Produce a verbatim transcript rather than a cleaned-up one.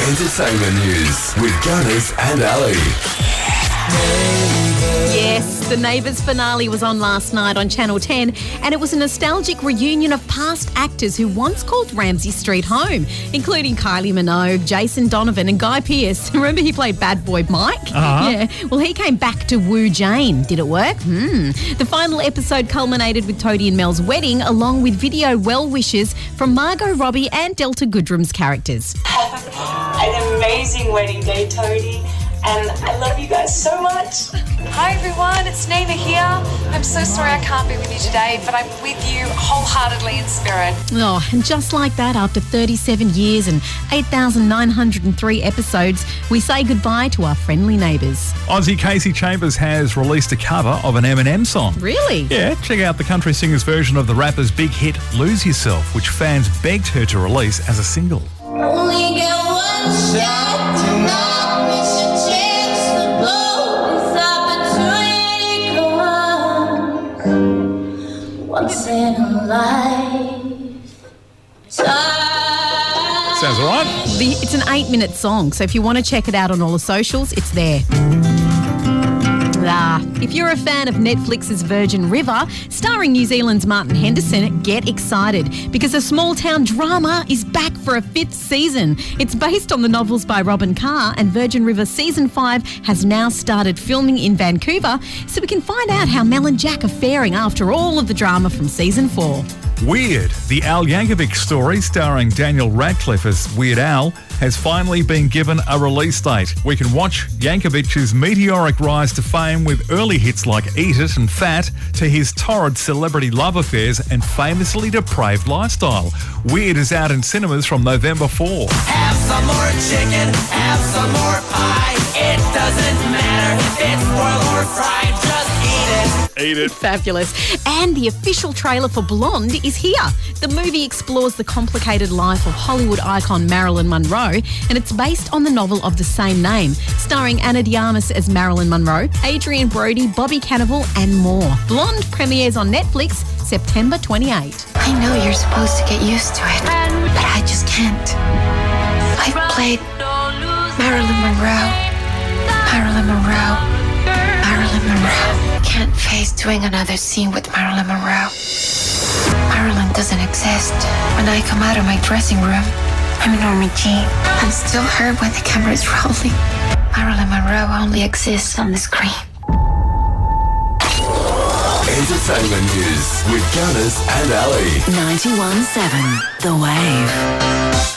Entertainment news with Gunners and Ali. Yes, the Neighbours finale was on last night on Channel ten, and it was a nostalgic reunion of past actors who once called Ramsay Street home, including Kylie Minogue, Jason Donovan and Guy Pearce. Remember he played Bad Boy Mike? Uh-huh. Yeah, well he came back to woo Jane. Did it work? Hmm. The final episode culminated with Toadie and Mel's wedding, along with video well wishes from Margot Robbie and Delta Goodrum's characters. An amazing wedding day, Toadie, and I love you guys so much. Hi everyone, it's Nina here. I'm so sorry I can't be with you today, but I'm with you wholeheartedly in spirit. Oh, and just like that, after thirty-seven years and eight thousand nine hundred three episodes, we say goodbye to our friendly neighbours. Aussie Casey Chambers has released a cover of an Eminem song. Really? Yeah, check out the country singer's version of the rapper's big hit Lose Yourself, which fans begged her to release as a single. Only get one shot tonight, miss your chance to blow this opportunity comes once in a lifetime. Sounds all right. The, it's an eight-minute song, so if you want to check it out on all the socials, it's there. Ah, if you're a fan of Netflix's Virgin River, starring New Zealand's Martin Henderson, get excited because a small-town drama is back for a fifth season. It's based on the novels by Robin Carr, and Virgin River Season five has now started filming in Vancouver, so we can find out how Mel and Jack are faring after all of the drama from Season four. Weird. The Al Yankovic story, starring Daniel Radcliffe as Weird Al, has finally been given a release date. We can watch Yankovic's meteoric rise to fame with early hits like Eat It and Fat, to his torrid celebrity love affairs and famously depraved lifestyle. Weird is out in cinemas from November fourth. Have some more chicken, have some more pie. It doesn't matter if it's boiled or fried, just eat it. Eat it. Fabulous. And the official trailer for Blonde is here. The movie explores the complicated life of Hollywood icon Marilyn Monroe, and it's based on the novel of the same name, starring Anna de Armas as Marilyn Monroe, Adrian Brody, Bobby Cannavale and more. Blonde premieres on Netflix September twenty-eighth. I know you're supposed to get used to it, but I just can't. I've played Marilyn Monroe, Marilyn Monroe, Marilyn Monroe. Can't face doing another scene with Marilyn Monroe. Marilyn doesn't exist. When I come out of my dressing room, I'm Norma Jean. I'm still her when the camera's rolling. Marilyn Monroe only exists on the screen. Entertainment news with Gunners and Ali. ninety-one point seven The Wave.